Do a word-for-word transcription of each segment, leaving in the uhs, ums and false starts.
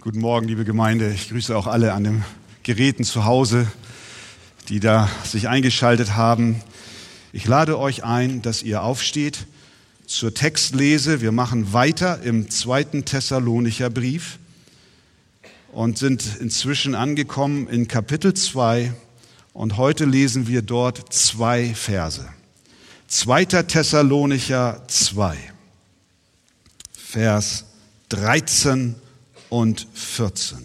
Guten Morgen, liebe Gemeinde. Ich grüße auch alle an den Geräten zu Hause, die da sich eingeschaltet haben. Ich lade euch ein, dass ihr aufsteht zur Textlese. Wir machen weiter im zweiten Thessalonicher Brief und sind inzwischen angekommen in Kapitel zwei und heute lesen wir dort zwei Verse. zweiter Thessalonicher zwei, Vers dreizehn und vierzehn.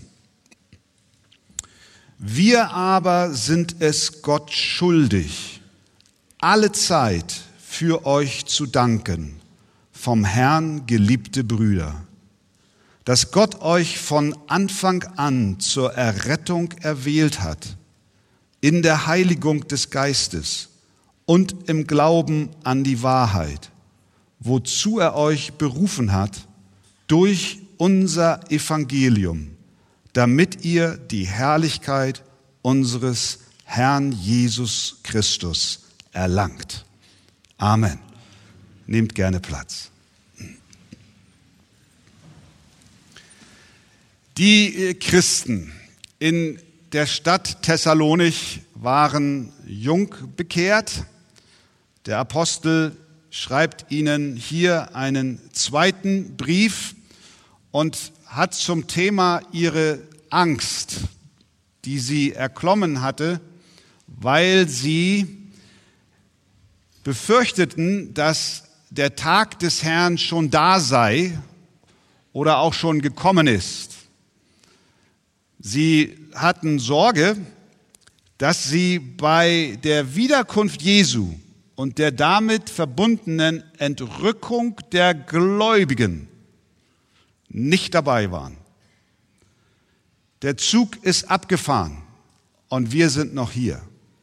Wir aber sind es Gott schuldig, alle Zeit für euch zu danken, vom Herrn geliebte Brüder, dass Gott euch von Anfang an zur Errettung erwählt hat, in der Heiligung des Geistes und im Glauben an die Wahrheit, wozu er euch berufen hat, durch unser Evangelium, damit ihr die Herrlichkeit unseres Herrn Jesus Christus erlangt. Amen. Nehmt gerne Platz. Die Christen in der Stadt Thessalonich waren jung bekehrt. Der Apostel schreibt ihnen hier einen zweiten Brief und hat zum Thema ihre Angst, die sie erklommen hatte, weil sie befürchteten, dass der Tag des Herrn schon da sei oder auch schon gekommen ist. Sie hatten Sorge, dass sie bei der Wiederkunft Jesu und der damit verbundenen Entrückung der Gläubigen nicht dabei waren. Der Zug ist abgefahren und wir sind noch hier.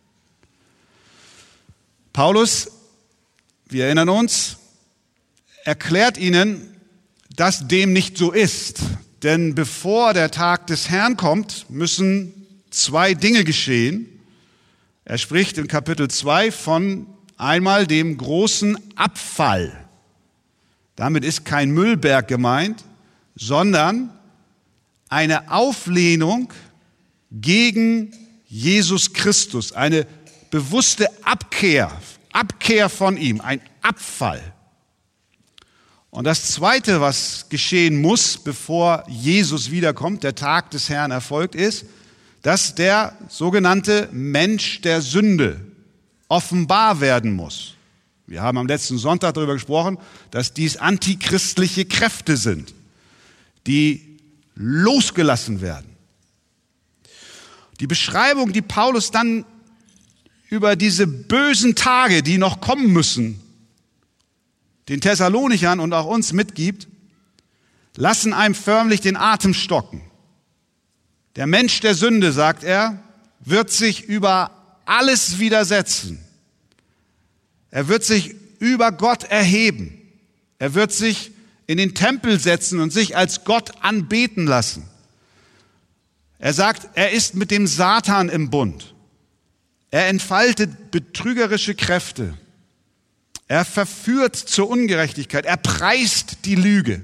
Paulus, wir erinnern uns, erklärt ihnen, dass dem nicht so ist. Denn bevor der Tag des Herrn kommt, müssen zwei Dinge geschehen. Er spricht in Kapitel zwei von einmal dem großen Abfall. Damit ist kein Müllberg gemeint, sondern eine Auflehnung gegen Jesus Christus, eine bewusste Abkehr, Abkehr von ihm, ein Abfall. Und das Zweite, was geschehen muss, bevor Jesus wiederkommt, der Tag des Herrn erfolgt ist, dass der sogenannte Mensch der Sünde offenbar werden muss. Wir haben am letzten Sonntag darüber gesprochen, dass dies antichristliche Kräfte sind, die losgelassen werden. Die Beschreibung, die Paulus dann über diese bösen Tage, die noch kommen müssen, den Thessalonichern und auch uns mitgibt, lassen einem förmlich den Atem stocken. Der Mensch der Sünde, sagt er, wird sich über alles widersetzen. Er wird sich über Gott erheben. Er wird sich in den Tempel setzen und sich als Gott anbeten lassen. Er sagt, er ist mit dem Satan im Bund. Er entfaltet betrügerische Kräfte. Er verführt zur Ungerechtigkeit. Er preist die Lüge.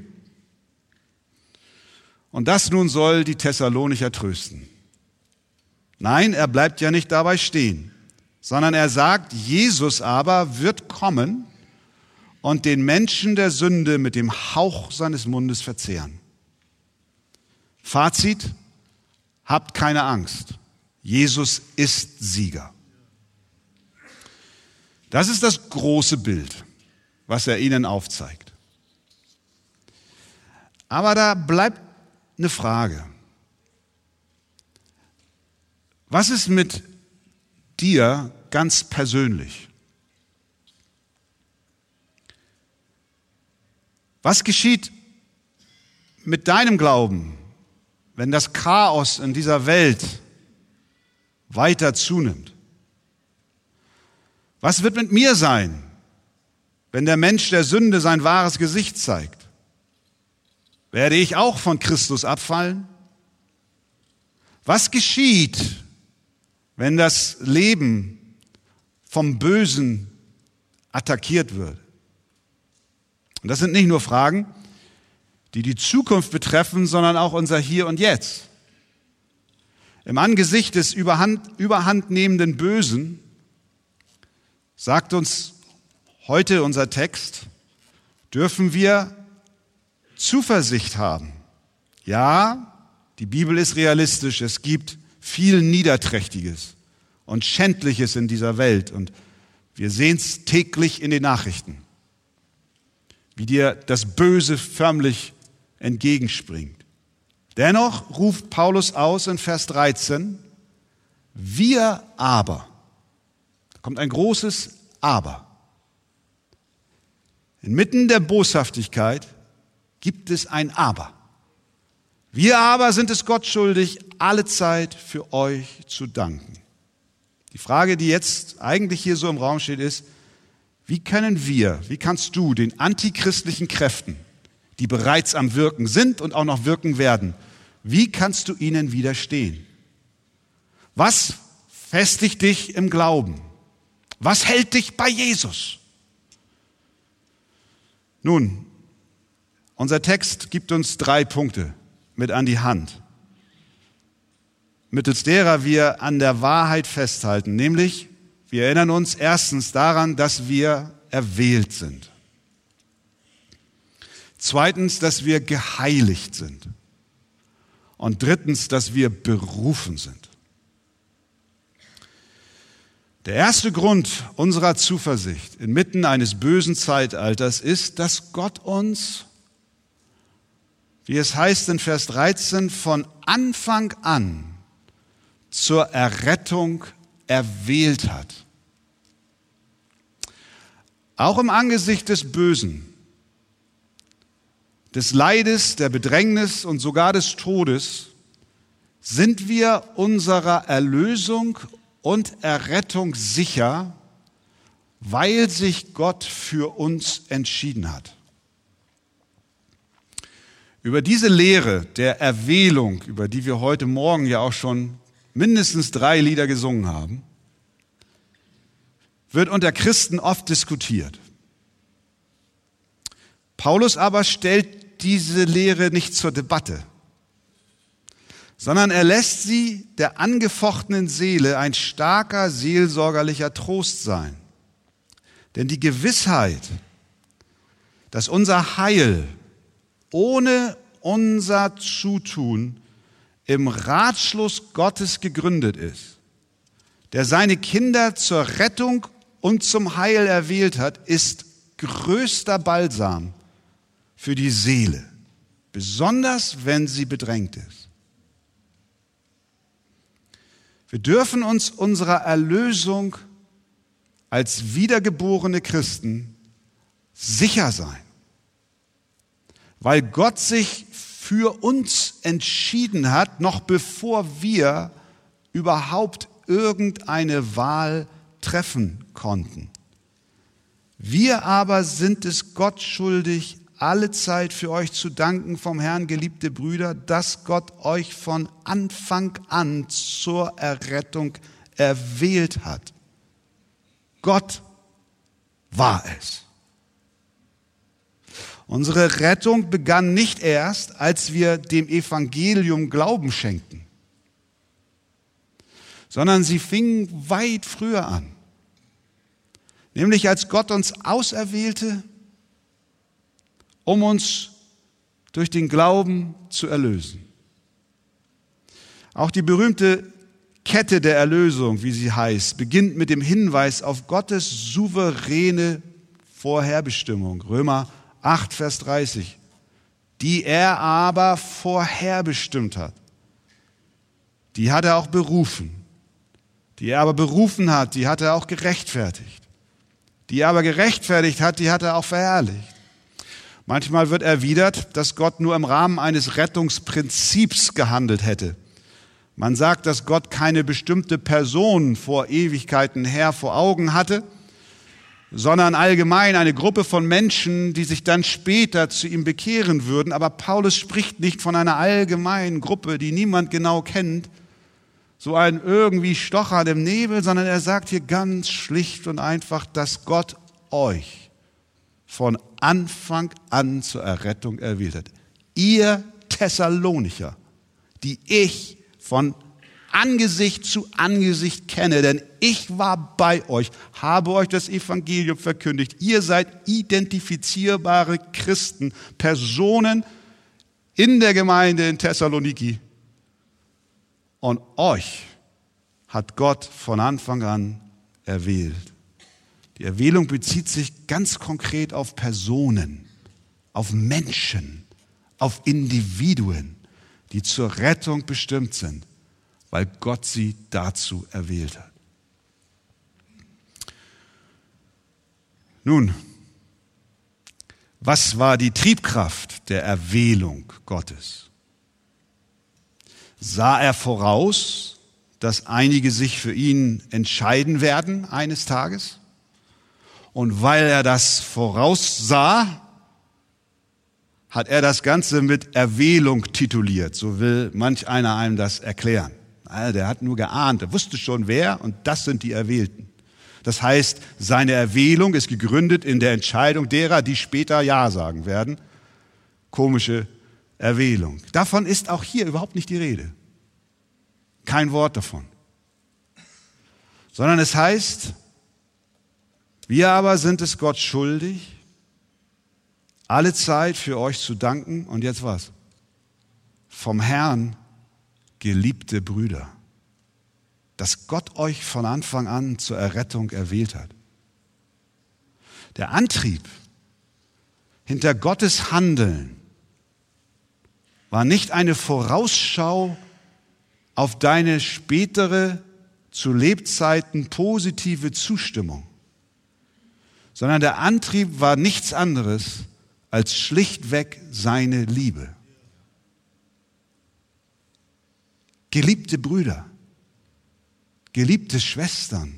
Und das nun soll die Thessalonicher trösten. Nein, er bleibt ja nicht dabei stehen, sondern er sagt, Jesus aber wird kommen und den Menschen der Sünde mit dem Hauch seines Mundes verzehren. Fazit: Habt keine Angst. Jesus ist Sieger. Das ist das große Bild, was er ihnen aufzeigt. Aber da bleibt eine Frage. Was ist mit dir ganz persönlich? Was geschieht mit deinem Glauben, wenn das Chaos in dieser Welt weiter zunimmt? Was wird mit mir sein, wenn der Mensch der Sünde sein wahres Gesicht zeigt? Werde ich auch von Christus abfallen? Was geschieht, wenn das Leben vom Bösen attackiert wird? Und das sind nicht nur Fragen, die die Zukunft betreffen, sondern auch unser Hier und Jetzt. Im Angesicht des überhand, überhandnehmenden Bösen sagt uns heute unser Text, dürfen wir Zuversicht haben. Ja, die Bibel ist realistisch. Es gibt viel Niederträchtiges und Schändliches in dieser Welt. Und wir sehen es täglich in den Nachrichten, wie dir das Böse förmlich entgegenspringt. Dennoch ruft Paulus aus in Vers dreizehn, wir aber, da kommt ein großes Aber. Inmitten der Boshaftigkeit gibt es ein Aber. Wir aber sind es Gott schuldig, alle Zeit für euch zu danken. Die Frage, die jetzt eigentlich hier so im Raum steht, ist, wie können wir, wie kannst du den antichristlichen Kräften, die bereits am Wirken sind und auch noch wirken werden, wie kannst du ihnen widerstehen? Was festigt dich im Glauben? Was hält dich bei Jesus? Nun, unser Text gibt uns drei Punkte mit an die Hand, mittels derer wir an der Wahrheit festhalten, nämlich wir erinnern uns erstens daran, dass wir erwählt sind. Zweitens, dass wir geheiligt sind. Und drittens, dass wir berufen sind. Der erste Grund unserer Zuversicht inmitten eines bösen Zeitalters ist, dass Gott uns, wie es heißt in Vers dreizehn, von Anfang an zur Errettung erwählt hat. Auch im Angesicht des Bösen, des Leides, der Bedrängnis und sogar des Todes sind wir unserer Erlösung und Errettung sicher, weil sich Gott für uns entschieden hat. Über diese Lehre der Erwählung, über die wir heute Morgen ja auch schon mindestens drei Lieder gesungen haben, wird unter Christen oft diskutiert. Paulus aber stellt diese Lehre nicht zur Debatte, sondern er lässt sie der angefochtenen Seele ein starker seelsorgerlicher Trost sein. Denn die Gewissheit, dass unser Heil ohne unser Zutun im Ratschluss Gottes gegründet ist, der seine Kinder zur Rettung und zum Heil erwählt hat, ist größter Balsam für die Seele, besonders wenn sie bedrängt ist. Wir dürfen uns unserer Erlösung als wiedergeborene Christen sicher sein, weil Gott sich für uns entschieden hat, noch bevor wir überhaupt irgendeine Wahl treffen konnten. Wir aber sind es Gott schuldig, alle Zeit für euch zu danken vom Herrn, geliebte Brüder, dass Gott euch von Anfang an zur Errettung erwählt hat. Gott war es. Unsere Rettung begann nicht erst, als wir dem Evangelium Glauben schenkten, sondern sie fing weit früher an. Nämlich als Gott uns auserwählte, um uns durch den Glauben zu erlösen. Auch die berühmte Kette der Erlösung, wie sie heißt, beginnt mit dem Hinweis auf Gottes souveräne Vorherbestimmung. Römer acht, Vers dreißig. Die er aber vorherbestimmt hat, die hat er auch berufen. Die er aber berufen hat, die hat er auch gerechtfertigt. Die er aber gerechtfertigt hat, die hat er auch verherrlicht. Manchmal wird erwidert, dass Gott nur im Rahmen eines Rettungsprinzips gehandelt hätte. Man sagt, dass Gott keine bestimmte Person vor Ewigkeiten her vor Augen hatte, sondern allgemein eine Gruppe von Menschen, die sich dann später zu ihm bekehren würden. Aber Paulus spricht nicht von einer allgemeinen Gruppe, die niemand genau kennt, so ein irgendwie Stochern im Nebel, sondern er sagt hier ganz schlicht und einfach, dass Gott euch von Anfang an zur Errettung erwählt hat. ihr Thessalonicher, die ich von Angesicht zu Angesicht kenne, denn ich war bei euch, habe euch das Evangelium verkündigt. Ihr seid identifizierbare Christen, Personen in der Gemeinde in Thessaloniki. Und euch hat Gott von Anfang an erwählt. Die Erwählung bezieht sich ganz konkret auf Personen, auf Menschen, auf Individuen, die zur Rettung bestimmt sind, weil Gott sie dazu erwählt hat. Nun, was war die Triebkraft der Erwählung Gottes? Sah er voraus, dass einige sich für ihn entscheiden werden eines Tages? Und weil er das voraussah, hat er das Ganze mit Erwählung tituliert. So will manch einer einem das erklären. Also der hat nur geahnt, er wusste schon wer und das sind die Erwählten. Das heißt, seine Erwählung ist gegründet in der Entscheidung derer, die später Ja sagen werden. Komische Erwählung. Davon ist auch hier überhaupt nicht die Rede. Kein Wort davon. Sondern es heißt, wir aber sind es Gott schuldig, alle Zeit für euch zu danken. Und jetzt was? Vom Herrn, geliebte Brüder, dass Gott euch von Anfang an zur Errettung erwählt hat. Der Antrieb hinter Gottes Handeln war nicht eine Vorausschau auf deine spätere, zu Lebzeiten positive Zustimmung, sondern der Antrieb war nichts anderes als schlichtweg seine Liebe. Geliebte Brüder, geliebte Schwestern,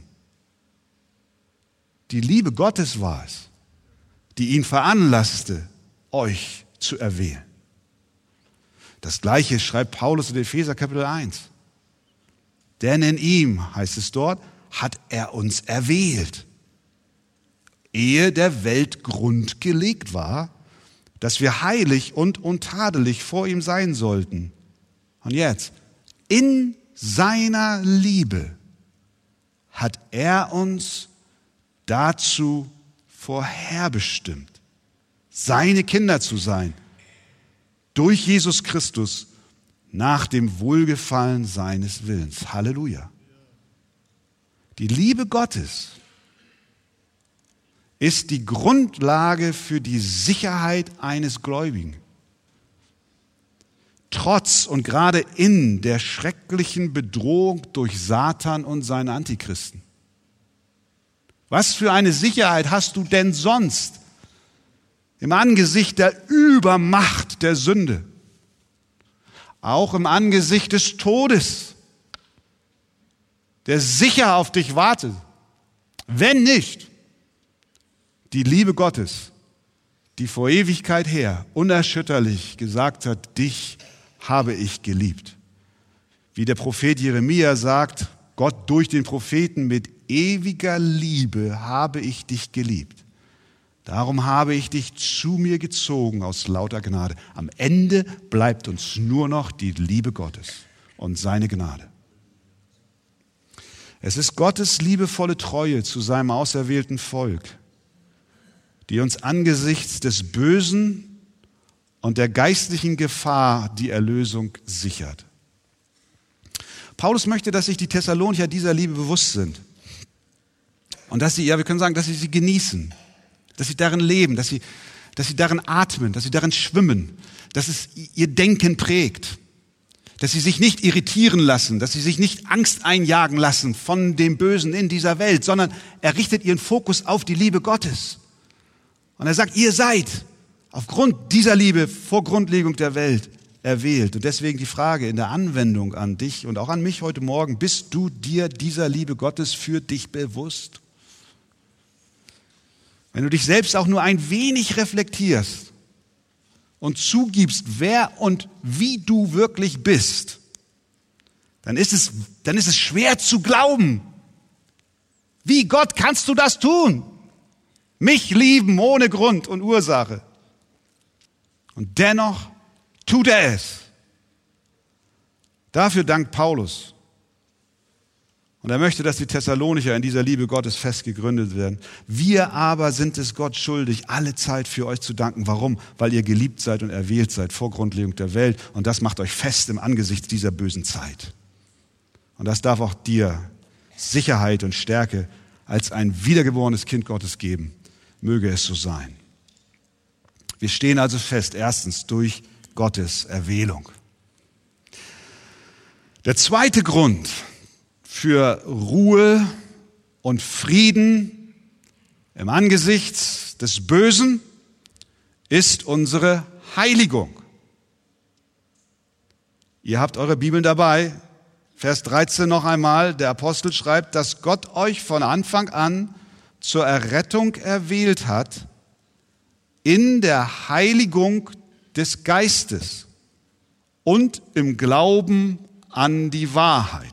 die Liebe Gottes war es, die ihn veranlasste, euch zu erwählen. Das Gleiche schreibt Paulus in Epheser Kapitel eins. Denn in ihm, heißt es dort, hat er uns erwählt, ehe der Welt Grund gelegt war, dass wir heilig und untadelig vor ihm sein sollten. Und jetzt, in seiner Liebe hat er uns dazu vorherbestimmt, seine Kinder zu sein, durch Jesus Christus nach dem Wohlgefallen seines Willens. Halleluja. Die Liebe Gottes ist die Grundlage für die Sicherheit eines Gläubigen. Trotz und gerade in der schrecklichen Bedrohung durch Satan und seine Antichristen. Was für eine Sicherheit hast du denn sonst im Angesicht der Übermacht der Sünde? Auch im Angesicht des Todes, der sicher auf dich wartet. Wenn nicht die Liebe Gottes, die vor Ewigkeit her unerschütterlich gesagt hat, dich habe ich geliebt. Wie der Prophet Jeremia sagt, Gott durch den Propheten, mit ewiger Liebe habe ich dich geliebt. Darum habe ich dich zu mir gezogen aus lauter Gnade. Am Ende bleibt uns nur noch die Liebe Gottes und seine Gnade. Es ist Gottes liebevolle Treue zu seinem auserwählten Volk, die uns angesichts des Bösen und der geistlichen Gefahr die Erlösung sichert. Paulus möchte, dass sich die Thessalonicher dieser Liebe bewusst sind. Und dass sie, ja, wir können sagen, dass sie sie genießen, dass sie darin leben, dass sie, dass sie darin atmen, dass sie darin schwimmen, dass es ihr Denken prägt, dass sie sich nicht irritieren lassen, dass sie sich nicht Angst einjagen lassen von dem Bösen in dieser Welt, sondern er richtet ihren Fokus auf die Liebe Gottes. Und er sagt, ihr seid aufgrund dieser Liebe vor Grundlegung der Welt erwählt. Und deswegen die Frage in der Anwendung an dich und auch an mich heute Morgen, bist du dir dieser Liebe Gottes für dich bewusst? Wenn du dich selbst auch nur ein wenig reflektierst und zugibst, wer und wie du wirklich bist, dann ist es, dann ist es schwer zu glauben. Wie Gott kannst du das tun? Mich lieben ohne Grund und Ursache. Und dennoch tut er es. Dafür dankt Paulus. Und er möchte, dass die Thessalonicher in dieser Liebe Gottes fest gegründet werden. Wir aber sind es Gott schuldig, alle Zeit für euch zu danken. Warum? Weil ihr geliebt seid und erwählt seid vor Grundlegung der Welt. Und das macht euch fest im Angesicht dieser bösen Zeit. Und das darf auch dir Sicherheit und Stärke als ein wiedergeborenes Kind Gottes geben. Möge es so sein. Wir stehen also fest, erstens durch Gottes Erwählung. Der zweite Grund für Ruhe und Frieden im Angesicht des Bösen ist unsere Heiligung. Ihr habt eure Bibeln dabei. Vers dreizehn noch einmal. Der Apostel schreibt, dass Gott euch von Anfang an zur Errettung erwählt hat in der Heiligung des Geistes und im Glauben an die Wahrheit.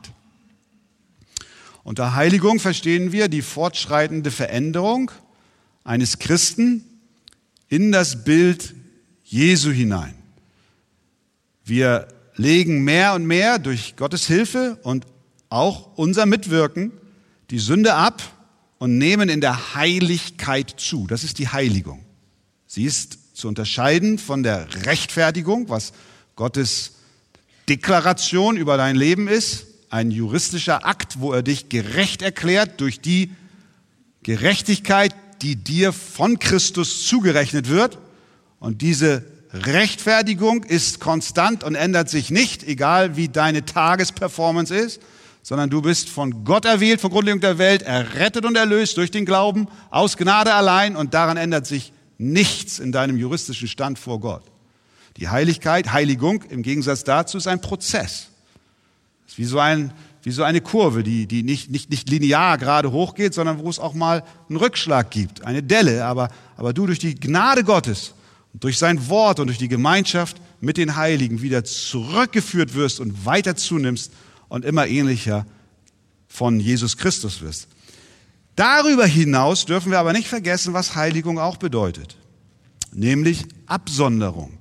Unter Heiligung verstehen wir die fortschreitende Veränderung eines Christen in das Bild Jesu hinein. Wir legen mehr und mehr durch Gottes Hilfe und auch unser Mitwirken die Sünde ab und nehmen in der Heiligkeit zu. Das ist die Heiligung. Sie ist zu unterscheiden von der Rechtfertigung, was Gottes Deklaration über dein Leben ist. Ein juristischer Akt, wo er dich gerecht erklärt durch die Gerechtigkeit, die dir von Christus zugerechnet wird. Und diese Rechtfertigung ist konstant und ändert sich nicht, egal wie deine Tagesperformance ist, sondern du bist von Gott erwählt, von Grundlegung der Welt, errettet und erlöst durch den Glauben, aus Gnade allein, und daran ändert sich nichts in deinem juristischen Stand vor Gott. Die Heiligkeit, Heiligung im Gegensatz dazu ist ein Prozess. Es ist wie so, ein, wie so eine Kurve, die, die nicht, nicht, nicht linear gerade hochgeht, sondern wo es auch mal einen Rückschlag gibt, eine Delle. Aber, aber du durch die Gnade Gottes, durch sein Wort und durch die Gemeinschaft mit den Heiligen wieder zurückgeführt wirst und weiter zunimmst und immer ähnlicher von Jesus Christus wirst. Darüber hinaus dürfen wir aber nicht vergessen, was Heiligung auch bedeutet, nämlich Absonderung.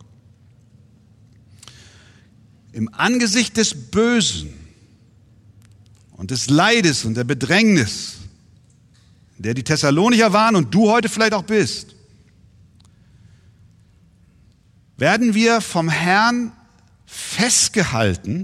Im Angesicht des Bösen und des Leides und der Bedrängnis, in der die Thessalonicher waren und du heute vielleicht auch bist, werden wir vom Herrn festgehalten,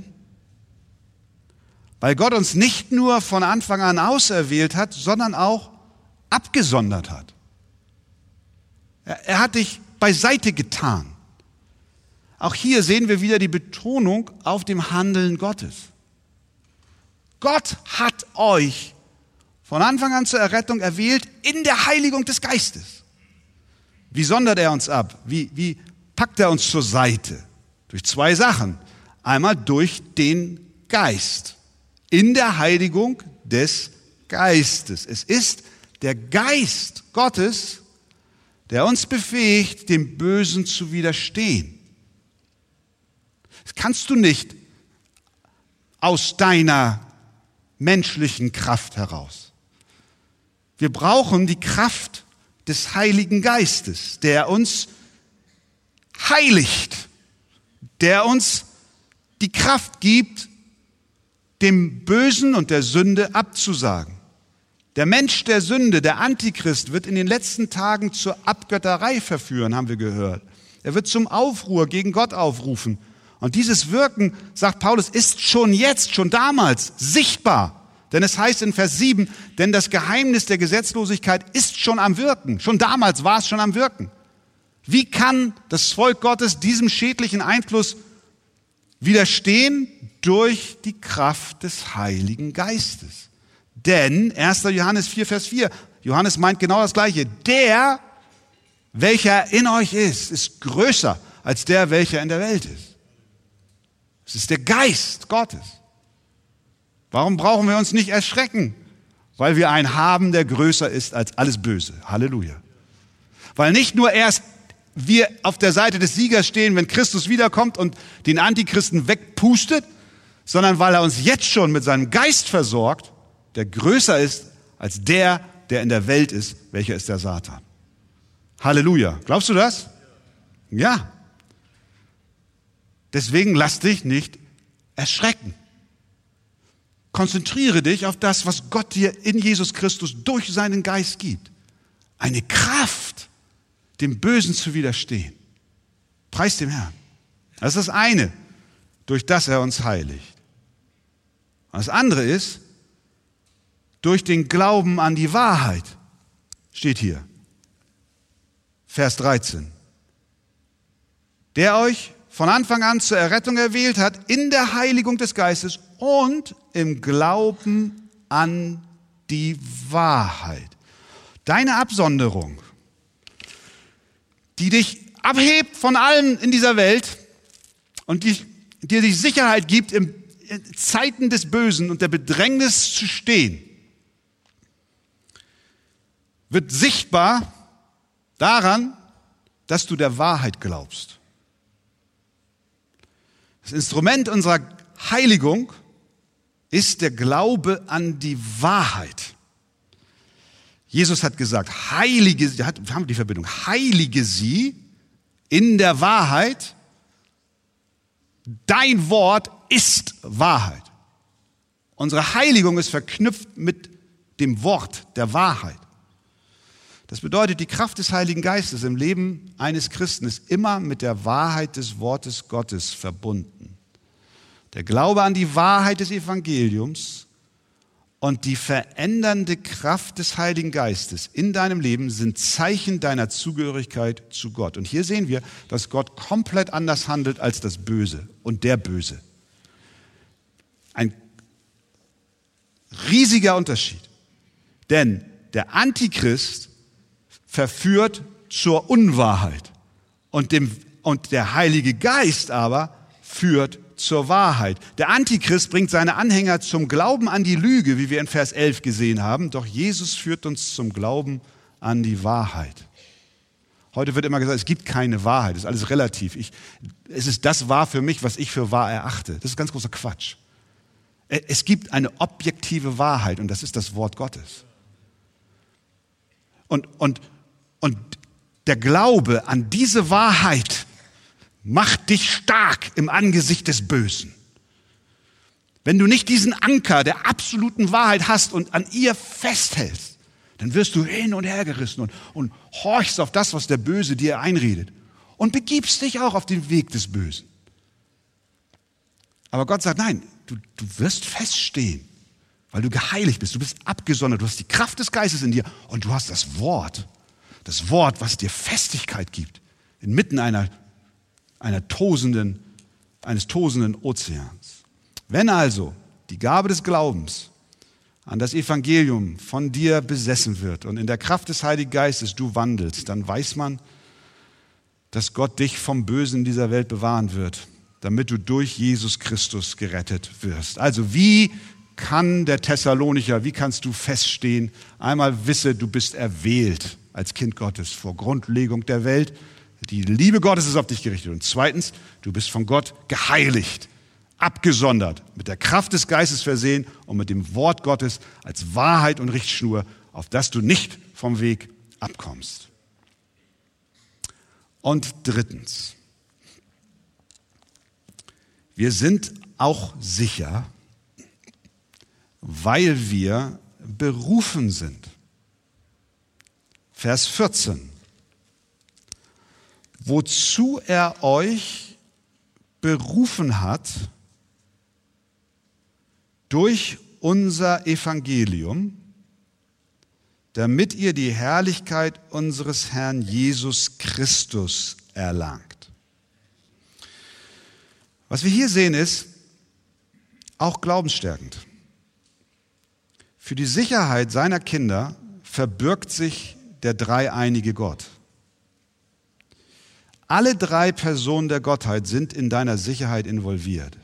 weil Gott uns nicht nur von Anfang an auserwählt hat, sondern auch abgesondert hat. Er, er hat dich beiseite getan. Auch hier sehen wir wieder die Betonung auf dem Handeln Gottes. Gott hat euch von Anfang an zur Errettung erwählt in der Heiligung des Geistes. Wie sondert er uns ab? Wie, wie packt er uns zur Seite? Durch zwei Sachen. Einmal durch den Geist. In der Heiligung des Geistes. Es ist der Geist Gottes, der uns befähigt, dem Bösen zu widerstehen. Das kannst du nicht aus deiner menschlichen Kraft heraus. Wir brauchen die Kraft des Heiligen Geistes, der uns heiligt, der uns die Kraft gibt, dem Bösen und der Sünde abzusagen. Der Mensch der Sünde, der Antichrist, wird in den letzten Tagen zur Abgötterei verführen, haben wir gehört. Er wird zum Aufruhr gegen Gott aufrufen. Und dieses Wirken, sagt Paulus, ist schon jetzt, schon damals sichtbar. Denn es heißt in Vers sieben, denn das Geheimnis der Gesetzlosigkeit ist schon am Wirken. Schon damals war es schon am Wirken. Wie kann das Volk Gottes diesem schädlichen Einfluss widerstehen? Durch die Kraft des Heiligen Geistes. Denn, erster Johannes vier, Vers vier, Johannes meint genau das Gleiche. Der, welcher in euch ist, ist größer als der, welcher in der Welt ist. Es ist der Geist Gottes. Warum brauchen wir uns nicht erschrecken? Weil wir einen haben, der größer ist als alles Böse. Halleluja. Weil nicht nur erst wir auf der Seite des Siegers stehen, wenn Christus wiederkommt und den Antichristen wegpustet, sondern weil er uns jetzt schon mit seinem Geist versorgt, der größer ist als der, der in der Welt ist, welcher ist der Satan. Halleluja. Glaubst du das? Ja. Deswegen lass dich nicht erschrecken. Konzentriere dich auf das, was Gott dir in Jesus Christus durch seinen Geist gibt. Eine Kraft, dem Bösen zu widerstehen. Preis dem Herrn. Das ist das eine, durch das er uns heiligt. Und das andere ist, durch den Glauben an die Wahrheit, steht hier, Vers dreizehn. Der euch von Anfang an zur Errettung erwählt hat, in der Heiligung des Geistes und im Glauben an die Wahrheit. Deine Absonderung, die dich abhebt von allen in dieser Welt und die dir die Sicherheit gibt, in Zeiten des Bösen und der Bedrängnis zu stehen, wird sichtbar daran, dass du der Wahrheit glaubst. Das Instrument unserer Heiligung ist der Glaube an die Wahrheit. Jesus hat gesagt, heilige, wir haben die Verbindung, heilige sie in der Wahrheit. Dein Wort ist Wahrheit. Unsere Heiligung ist verknüpft mit dem Wort der Wahrheit. Das bedeutet, die Kraft des Heiligen Geistes im Leben eines Christen ist immer mit der Wahrheit des Wortes Gottes verbunden. Der Glaube an die Wahrheit des Evangeliums und die verändernde Kraft des Heiligen Geistes in deinem Leben sind Zeichen deiner Zugehörigkeit zu Gott. Und hier sehen wir, dass Gott komplett anders handelt als das Böse und der Böse. Ein riesiger Unterschied. Denn der Antichrist verführt zur Unwahrheit und, dem, und der Heilige Geist aber führt zur Wahrheit. Der Antichrist bringt seine Anhänger zum Glauben an die Lüge, wie wir in Vers elf gesehen haben, doch Jesus führt uns zum Glauben an die Wahrheit. Heute wird immer gesagt, es gibt keine Wahrheit, das ist alles relativ. Ich, es ist das wahr für mich, was ich für wahr erachte. Das ist ganz großer Quatsch. Es gibt eine objektive Wahrheit und das ist das Wort Gottes. Und, und, und der Glaube an diese Wahrheit macht dich stark im Angesicht des Bösen. Wenn du nicht diesen Anker der absoluten Wahrheit hast und an ihr festhältst, dann wirst du hin und her gerissen und, und horchst auf das, was der Böse dir einredet und begibst dich auch auf den Weg des Bösen. Aber Gott sagt, nein, du, du wirst feststehen, weil du geheiligt bist, du bist abgesondert, du hast die Kraft des Geistes in dir und du hast das Wort, das Wort, was dir Festigkeit gibt, inmitten einer, einer tosenden, eines tosenden Ozeans. Wenn also die Gabe des Glaubens an das Evangelium von dir besessen wird und in der Kraft des Heiligen Geistes du wandelst, dann weiß man, dass Gott dich vom Bösen dieser Welt bewahren wird, damit du durch Jesus Christus gerettet wirst. Also wie kann der Thessalonicher, wie kannst du feststehen? Einmal wisse, du bist erwählt als Kind Gottes vor Grundlegung der Welt. Die Liebe Gottes ist auf dich gerichtet. Und zweitens, du bist von Gott geheiligt, abgesondert, mit der Kraft des Geistes versehen und mit dem Wort Gottes als Wahrheit und Richtschnur, auf das du nicht vom Weg abkommst. Und drittens, wir sind auch sicher, weil wir berufen sind. Vers vierzehn. Wozu er euch berufen hat, durch unser Evangelium, damit ihr die Herrlichkeit unseres Herrn Jesus Christus erlangt. Was wir hier sehen ist, auch glaubensstärkend. Für die Sicherheit seiner Kinder verbirgt sich der dreieinige Gott. Alle drei Personen der Gottheit sind in deiner Sicherheit involviert.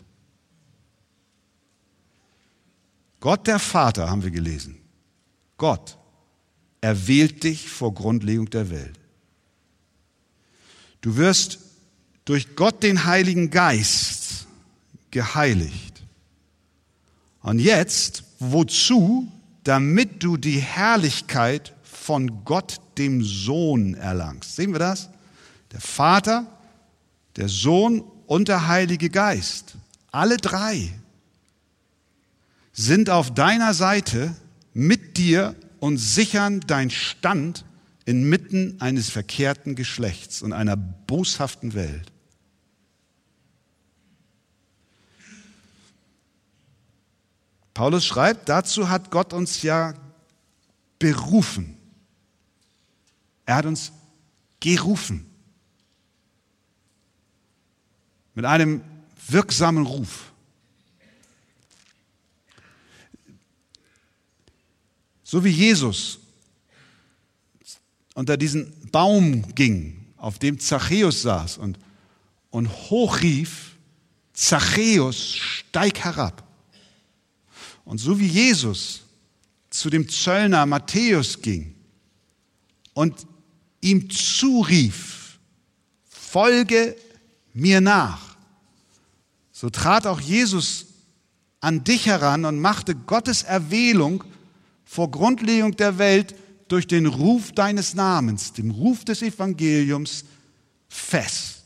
Gott der Vater, haben wir gelesen. Gott erwählt dich vor Grundlegung der Welt. Du wirst durch Gott den Heiligen Geist geheiligt. Und jetzt, wozu? Damit du die Herrlichkeit von Gott, dem Sohn, erlangst. Sehen wir das? Der Vater, der Sohn und der Heilige Geist, alle drei, sind auf deiner Seite mit dir und sichern deinen Stand inmitten eines verkehrten Geschlechts und einer boshaften Welt. Paulus schreibt, dazu hat Gott uns ja berufen. Er hat uns gerufen. Mit einem wirksamen Ruf. So wie Jesus unter diesen Baum ging, auf dem Zachäus saß und, und hochrief, Zachäus, steig herab. Und so wie Jesus zu dem Zöllner Matthäus ging und ihm zurief, folge mir nach, so trat auch Jesus an dich heran und machte Gottes Erwählung vor Grundlegung der Welt durch den Ruf deines Namens, dem Ruf des Evangeliums, fest.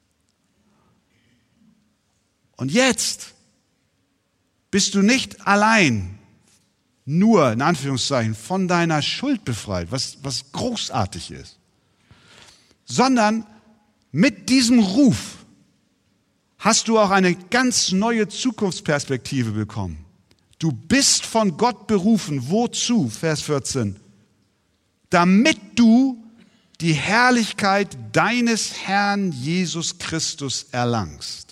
Und jetzt bist du nicht allein, nur, in Anführungszeichen, von deiner Schuld befreit, was, was großartig ist, sondern mit diesem Ruf hast du auch eine ganz neue Zukunftsperspektive bekommen. Du bist von Gott berufen. Wozu? Vers vierzehn. Damit du die Herrlichkeit deines Herrn Jesus Christus erlangst.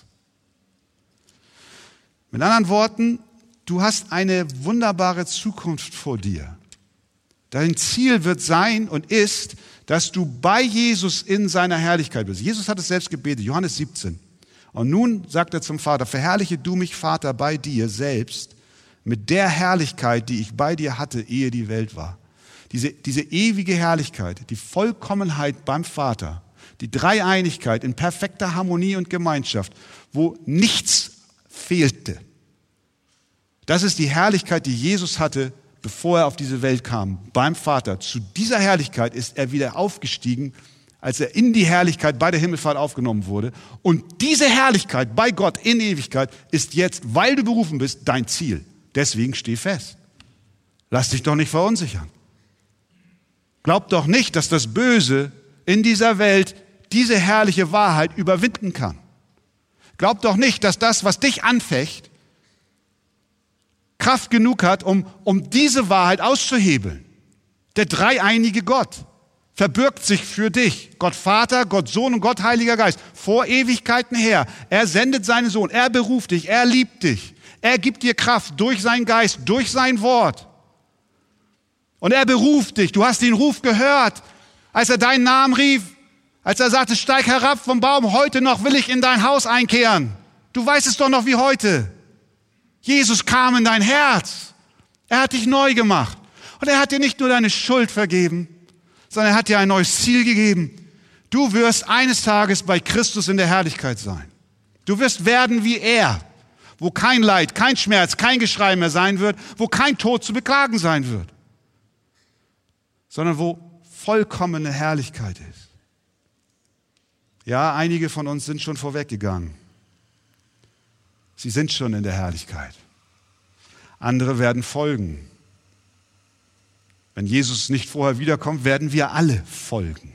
Mit anderen Worten, du hast eine wunderbare Zukunft vor dir. Dein Ziel wird sein und ist, dass du bei Jesus in seiner Herrlichkeit bist. Jesus hat es selbst gebetet, Johannes siebzehn. Und nun sagt er zum Vater, verherrliche du mich, Vater, bei dir selbst, mit der Herrlichkeit, die ich bei dir hatte, ehe die Welt war. Diese, diese ewige Herrlichkeit, die Vollkommenheit beim Vater, die Dreieinigkeit in perfekter Harmonie und Gemeinschaft, wo nichts fehlte. Das ist die Herrlichkeit, die Jesus hatte, bevor er auf diese Welt kam, beim Vater. Zu dieser Herrlichkeit ist er wieder aufgestiegen, als er in die Herrlichkeit bei der Himmelfahrt aufgenommen wurde. Und diese Herrlichkeit bei Gott in Ewigkeit ist jetzt, weil du berufen bist, dein Ziel. Deswegen steh fest. Lass dich doch nicht verunsichern. Glaub doch nicht, dass das Böse in dieser Welt diese herrliche Wahrheit überwinden kann. Glaub doch nicht, dass das, was dich anfecht, Kraft genug hat, um, um diese Wahrheit auszuhebeln. Der dreieinige Gott verbirgt sich für dich. Gott Vater, Gott Sohn und Gott Heiliger Geist. Vor Ewigkeiten her. Er sendet seinen Sohn. Er beruft dich. Er liebt dich. Er gibt dir Kraft durch seinen Geist, durch sein Wort. Und er beruft dich. Du hast den Ruf gehört, als er deinen Namen rief, als er sagte, steig herab vom Baum, heute noch will ich in dein Haus einkehren. Du weißt es doch noch wie heute. Jesus kam in dein Herz. Er hat dich neu gemacht. Und er hat dir nicht nur deine Schuld vergeben, sondern er hat dir ein neues Ziel gegeben. Du wirst eines Tages bei Christus in der Herrlichkeit sein. Du wirst werden wie er, wo kein Leid, kein Schmerz, kein Geschrei mehr sein wird, wo kein Tod zu beklagen sein wird, sondern wo vollkommene Herrlichkeit ist. Ja, einige von uns sind schon vorweggegangen. Sie sind schon in der Herrlichkeit. Andere werden folgen. Wenn Jesus nicht vorher wiederkommt, werden wir alle folgen.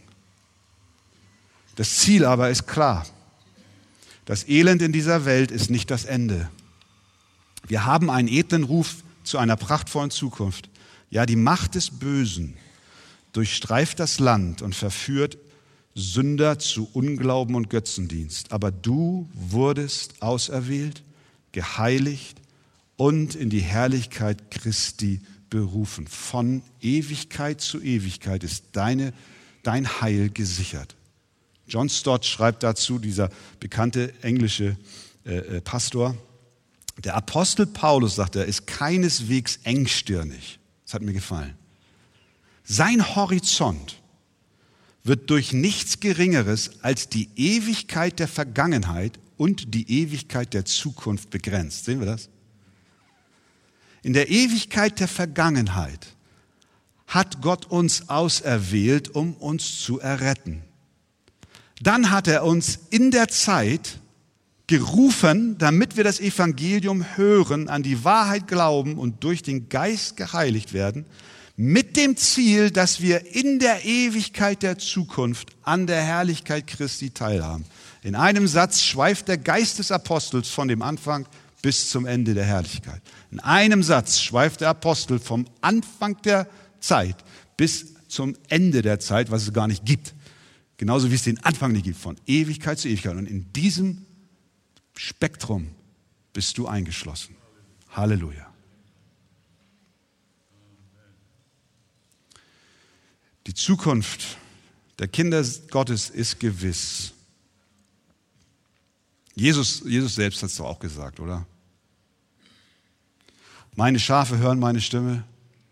Das Ziel aber ist klar. Das Elend in dieser Welt ist nicht das Ende. Wir haben einen edlen Ruf zu einer prachtvollen Zukunft. Ja, die Macht des Bösen durchstreift das Land und verführt Sünder zu Unglauben und Götzendienst. Aber du wurdest auserwählt, geheiligt und in die Herrlichkeit Christi berufen. Von Ewigkeit zu Ewigkeit ist deine, dein Heil gesichert. John Stott schreibt dazu, dieser bekannte englische äh, Pastor, der Apostel Paulus, sagt er, ist keineswegs engstirnig. Das hat mir gefallen. Sein Horizont wird durch nichts Geringeres als die Ewigkeit der Vergangenheit und die Ewigkeit der Zukunft begrenzt. Sehen wir das? In der Ewigkeit der Vergangenheit hat Gott uns auserwählt, um uns zu erretten. Dann hat er uns in der Zeit gerufen, damit wir das Evangelium hören, an die Wahrheit glauben und durch den Geist geheiligt werden, mit dem Ziel, dass wir in der Ewigkeit der Zukunft an der Herrlichkeit Christi teilhaben. In einem Satz schweift der Geist des Apostels von dem Anfang bis zum Ende der Herrlichkeit. In einem Satz schweift der Apostel vom Anfang der Zeit bis zum Ende der Zeit, was es gar nicht gibt. Genauso wie es den Anfang nicht gibt, von Ewigkeit zu Ewigkeit. Und in diesem Spektrum bist du eingeschlossen. Halleluja. Die Zukunft der Kinder Gottes ist gewiss. Jesus, Jesus selbst hat es doch auch gesagt, oder? Meine Schafe hören meine Stimme.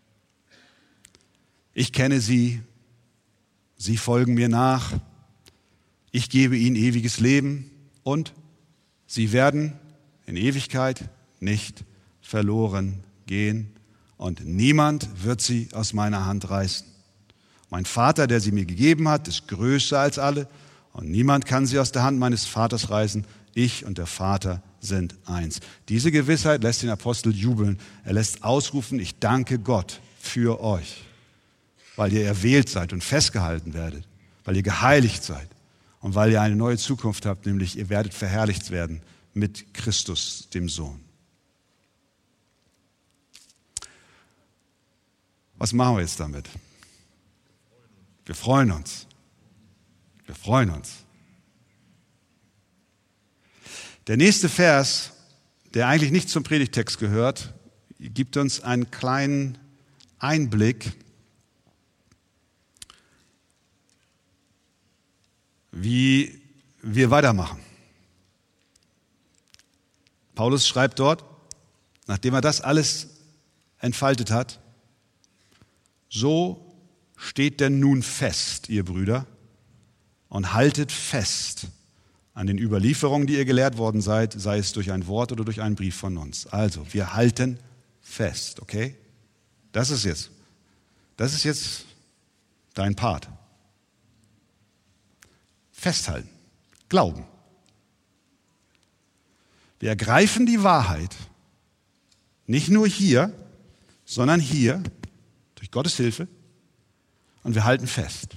Ich kenne sie. Sie folgen mir nach. Ich gebe ihnen ewiges Leben und sie werden in Ewigkeit nicht verloren gehen und niemand wird sie aus meiner Hand reißen. Mein Vater, der sie mir gegeben hat, ist größer als alle und niemand kann sie aus der Hand meines Vaters reißen. Ich und der Vater sind eins. Diese Gewissheit lässt den Apostel jubeln. Er lässt ausrufen, ich danke Gott für euch, weil ihr erwählt seid und festgehalten werdet, weil ihr geheiligt seid und weil ihr eine neue Zukunft habt, nämlich ihr werdet verherrlicht werden mit Christus, dem Sohn. Was machen wir jetzt damit? Wir freuen uns. Wir freuen uns. Der nächste Vers, der eigentlich nicht zum Predigtext gehört, gibt uns einen kleinen Einblick, wie wir weitermachen. Paulus schreibt dort, nachdem er das alles entfaltet hat, so steht denn nun fest, ihr Brüder, und haltet fest an den Überlieferungen, die ihr gelehrt worden seid, sei es durch ein Wort oder durch einen Brief von uns. Also, wir halten fest, okay? Das ist jetzt, das ist jetzt dein Part. Festhalten, glauben. Wir ergreifen die Wahrheit, nicht nur hier, sondern hier, durch Gottes Hilfe, und wir halten fest.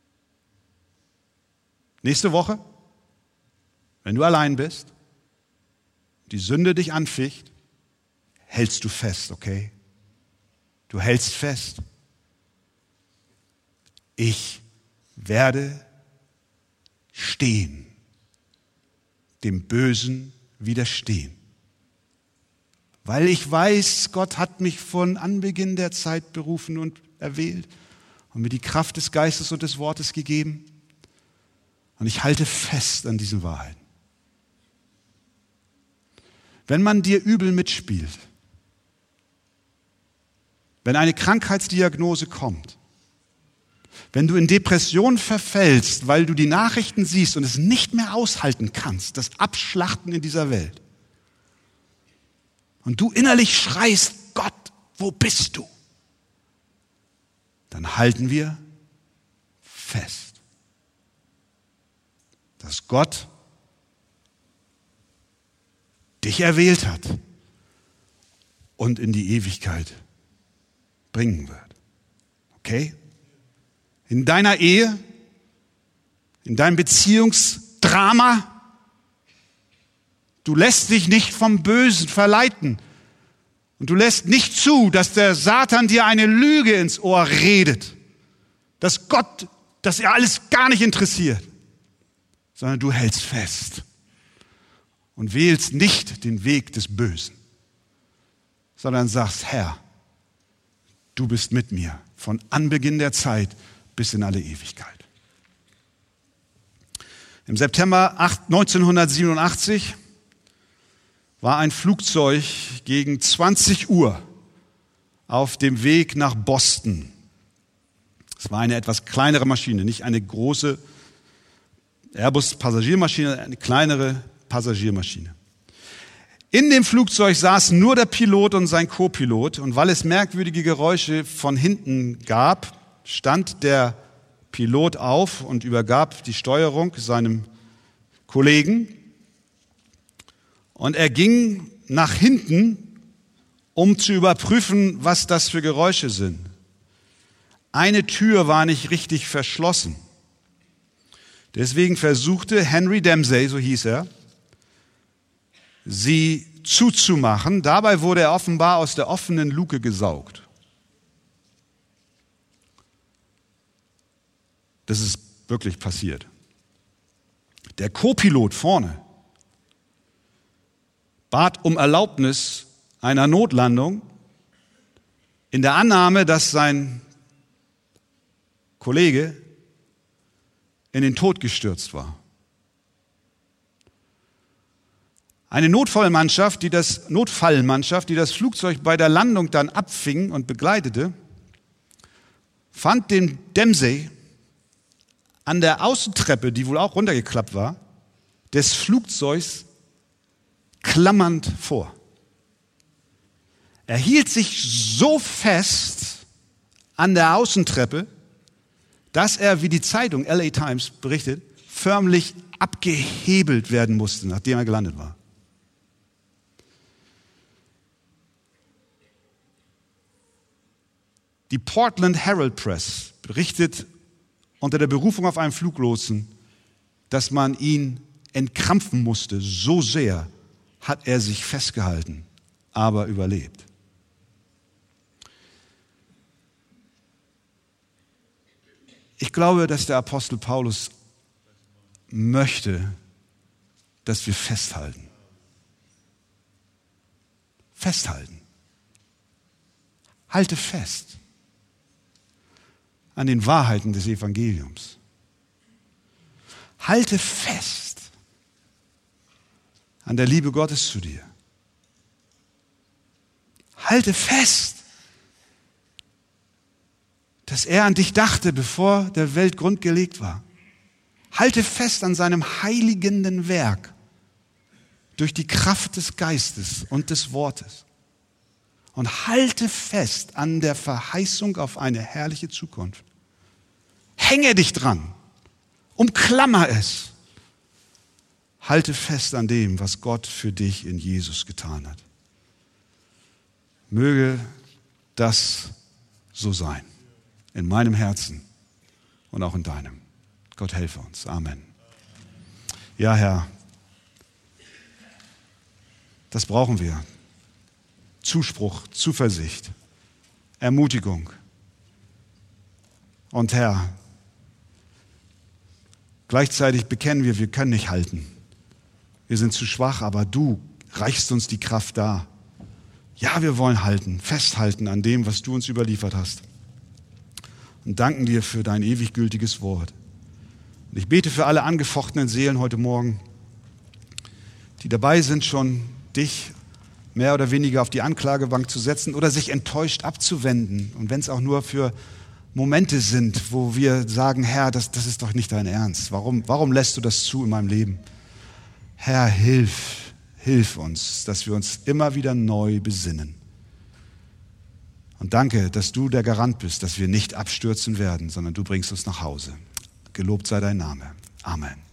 Nächste Woche, wenn du allein bist, die Sünde dich anficht, hältst du fest, okay? Du hältst fest. Ich werde stehen, dem Bösen widerstehen. Weil ich weiß, Gott hat mich von Anbeginn der Zeit berufen und erwählt und mir die Kraft des Geistes und des Wortes gegeben. Und ich halte fest an diesen Wahrheiten. Wenn man dir übel mitspielt, wenn eine Krankheitsdiagnose kommt, wenn du in Depression verfällst, weil du die Nachrichten siehst und es nicht mehr aushalten kannst, das Abschlachten in dieser Welt, und du innerlich schreist, Gott, wo bist du? Dann halten wir fest, dass Gott dich erwählt hat und in die Ewigkeit bringen wird. Okay? In deiner Ehe, in deinem Beziehungsdrama, du lässt dich nicht vom Bösen verleiten und du lässt nicht zu, dass der Satan dir eine Lüge ins Ohr redet, dass Gott, dass er alles gar nicht interessiert, sondern du hältst fest und wählst nicht den Weg des Bösen, sondern sagst, Herr, du bist mit mir von Anbeginn der Zeit bis in alle Ewigkeit. Im September neunzehnhundertsiebenundachtzig war ein Flugzeug gegen zwanzig Uhr auf dem Weg nach Boston. Es war eine etwas kleinere Maschine, nicht eine große Airbus-Passagiermaschine, eine kleinere Passagiermaschine. In dem Flugzeug saßen nur der Pilot und sein Co-Pilot, und weil es merkwürdige Geräusche von hinten gab, stand der Pilot auf und übergab die Steuerung seinem Kollegen. Und er ging nach hinten, um zu überprüfen, was das für Geräusche sind. Eine Tür war nicht richtig verschlossen. Deswegen versuchte Henry Dempsey, so hieß er, sie zuzumachen. Dabei wurde er offenbar aus der offenen Luke gesaugt. Das ist wirklich passiert. Der Co-Pilot vorne bat um Erlaubnis einer Notlandung in der Annahme, dass sein Kollege in den Tod gestürzt war. Eine Notfallmannschaft, die das, Notfallmannschaft, die das Flugzeug bei der Landung dann abfing und begleitete, fand den Dempsey an der Außentreppe, die wohl auch runtergeklappt war, des Flugzeugs klammernd vor. Er hielt sich so fest an der Außentreppe, dass er, wie die Zeitung L A Times berichtet, förmlich abgehebelt werden musste, nachdem er gelandet war. Die Portland Herald Press berichtet unter der Berufung auf einen Fluglotsen, dass man ihn entkrampfen musste. So sehr hat er sich festgehalten, aber überlebt. Ich glaube, dass der Apostel Paulus möchte, dass wir festhalten. Festhalten. Halte fest an den Wahrheiten des Evangeliums. Halte fest an der Liebe Gottes zu dir. Halte fest, dass er an dich dachte, bevor der Welt Grund gelegt war. Halte fest an seinem heiligenden Werk durch die Kraft des Geistes und des Wortes. Und halte fest an der Verheißung auf eine herrliche Zukunft. Hänge dich dran. Umklammer es. Halte fest an dem, was Gott für dich in Jesus getan hat. Möge das so sein. In meinem Herzen und auch in deinem. Gott helfe uns. Amen. Ja, Herr, das brauchen wir. Zuspruch, Zuversicht, Ermutigung. Und Herr, gleichzeitig bekennen wir, wir können nicht halten. Wir sind zu schwach, aber du reichst uns die Kraft dar. Ja, wir wollen halten, festhalten an dem, was du uns überliefert hast. Und danken dir für dein ewig gültiges Wort. Und ich bete für alle angefochtenen Seelen heute Morgen, die dabei sind, schon dich mehr oder weniger auf die Anklagebank zu setzen oder sich enttäuscht abzuwenden. Und wenn es auch nur für Momente sind, wo wir sagen, Herr, das, das ist doch nicht dein Ernst. Warum, warum lässt du das zu in meinem Leben? Herr, hilf, hilf uns, dass wir uns immer wieder neu besinnen. Und danke, dass du der Garant bist, dass wir nicht abstürzen werden, sondern du bringst uns nach Hause. Gelobt sei dein Name. Amen.